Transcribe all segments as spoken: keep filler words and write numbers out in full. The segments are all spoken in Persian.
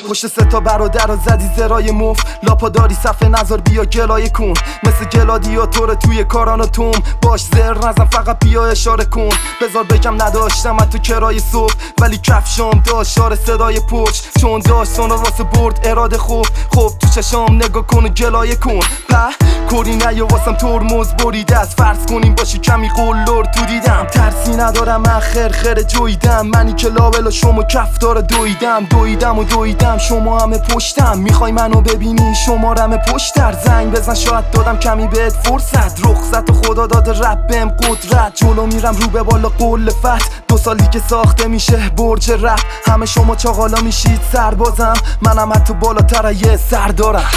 پشت سه تا برادر رو زدی زرای موف، لاپا داری صفحه نظر بیا گلای کن، مثل گلادیاتور توی کاران توم باش زر نزن فقط بیا اشاره کن. بذار بگم نداشتم من تو کرای صبح ولی کفشام داشت شار صدای پوچ، چون داشت سونا واسه برد اراده خوب. خب تو چشام نگاه کن و گلایه کن، په کوری نیا واسم ترمز بریده است، فرض کنیم باشی کمی قلور تو دیدم. ترسی ندارم من خر خر جویدم، منی که لابلا شما کفتار دویدم دویدم و دویدم شما همه پشتم، میخوای منو ببینی شما رمه پشتر. زنگ بزن شاید دادم کمی بهت فرصت، رخصت و خدا داده رب بهم قدرت، جلو میرم رو به بالا قول فت. دو سالی که ساخته میشه برج رپ، همه شما چاقالا میشید سربازم، منم حتی بالاتر یه سر دارم.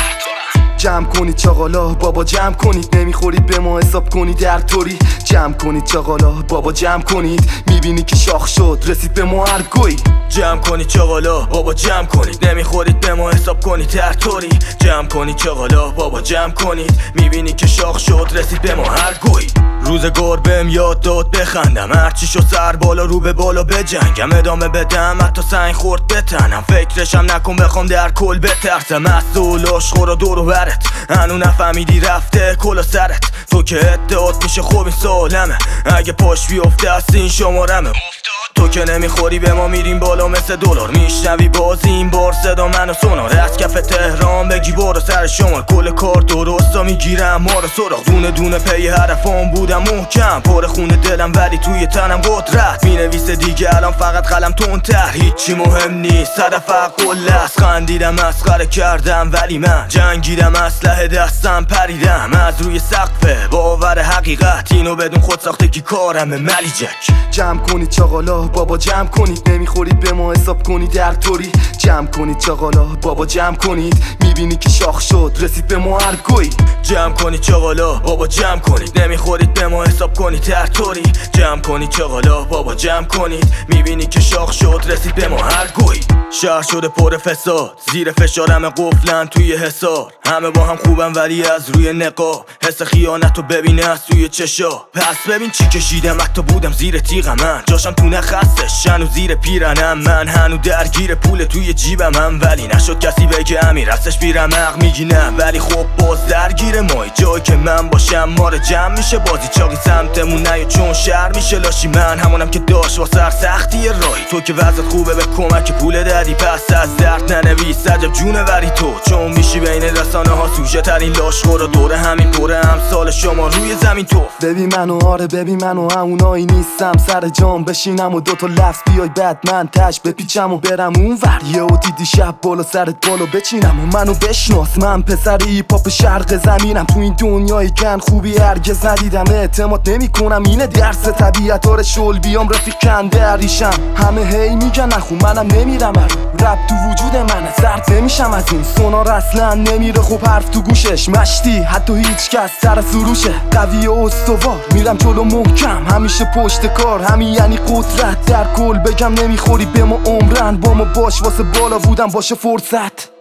جمع کنید چاقالا بابا جمع کنید، نمیخورید به ما حساب کنید در طوری. جمع کنید چاقالا بابا جمع کنید، میبینی که شاخ شد رسید به ما هر گوی. جمع کنید چاقالا بابا جمع کنید، نمیخورید به ما حساب کنید در طوری. جمع کنید چاقالا بابا جمع کنید، میبینی که شاخ شد رسید به ما هر گوی. روزگار بهم یاد داد بخندم، هرچی شو سر بالا رو به بالا بجنگم، ادامه بدم حتی سنگ خورد بتنم، فکرشم نکن بخوام در کل بترسم. مسئول عشق رو دور و برت هنو نفهمیدی رفته کلا سرت، تو که ادعات میشه خوب این سالمه، اگه پاش بیفته از این شمارمه. تو که نمیخوری به ما میریم بالا مثل دلار، میشنوی باز این بار صدا منو سونار، از کف تهران بگی برو سر شمال، کل کار درستا میگیرم ما رو سراغ، دونه دونه پی حرفام بودم محکم، پر خونه دلم ولی توی تنم قدرت، مینویسه دیگه الان فقط قلم تندتر، هیچی مهم نیست هدف قله است، خندیدم مسخره کردم ولی من جنگیدم، اسلحه دستم پریدم از روی سقف باور حقیقت، اینو بدون خود ساختگی کارم ملیجک. جمع کنید چاقالا بابا جمع کنید، نمیخورید به ما حساب کنید در طوری. جمع کنید چاقالا بابا جمع کنید، میبینی که شاخ شد رسید به ما هر گوی. جمع کنید چاقالا بابا جمع کنید، نمیخورید به ما حساب کنید در طوری. جمع کنید چاقالا بابا جمع کنید، میبینی که شاخ شد رسید به ما هر گوی. شهر شده پر فساد، زیر فشار همه قفلن توی حصار، همه با هم خوبن ولی از روی نقاب، حس خیانت رو ببینه از توی چشا. پس ببین چی کشیدم، حتی بودم زیر تیغم، من جاشم تو نخستش هنو زیر پیرنم، من هنو درگیر پول توی جیبم هم، ولی نشد کسی بگه امیر هستش بیرمق، میگی نه ولی خب باز درگیر مای، جایی که من باشم ما رو جمع میشه، بازی چاقی سمتمون نیا چون شهر میشه لاشی، من همونم که داشت واسه سختی رای، تو که وضعت خوبه به کمک پول دادی، پس از درد ننویس عجب جونه وری تو، چون میشی بین رسانه ها سوژه ترین لاشخور، دوره همین دوره امثال شما روی زمین تو. ببین منو آره ببین منو همونایی نیستم، سر جام بشینم و دوتا لفظ بیای بعد من تش بپیچم و برم اون ور، یه و دیدی شب بالا سرت بالا بچینم و منو بشناس، من پسر ایپاپ شرق زمینم، تو این دنیای کن خوبی هرگز ندیدم، اعتماد نمی کنم اینه درس طبیعت آره شل بیام رفیق کنده ریشم، همه هی میگن نخو منم نمیرم رب تو وجود منه، زرد نمیشم از این سونار اصلا نمیره خوب حرف تو گوشش، مشتی حتی هیچ کس سر سروشه، قوی و استوار میرم جلو محکم، همیشه پشت کار همین یعنی قدرت، در کل بگم نمیخوری به ما عمرن، با ما باش واسه بالا بودم باشه فرصت.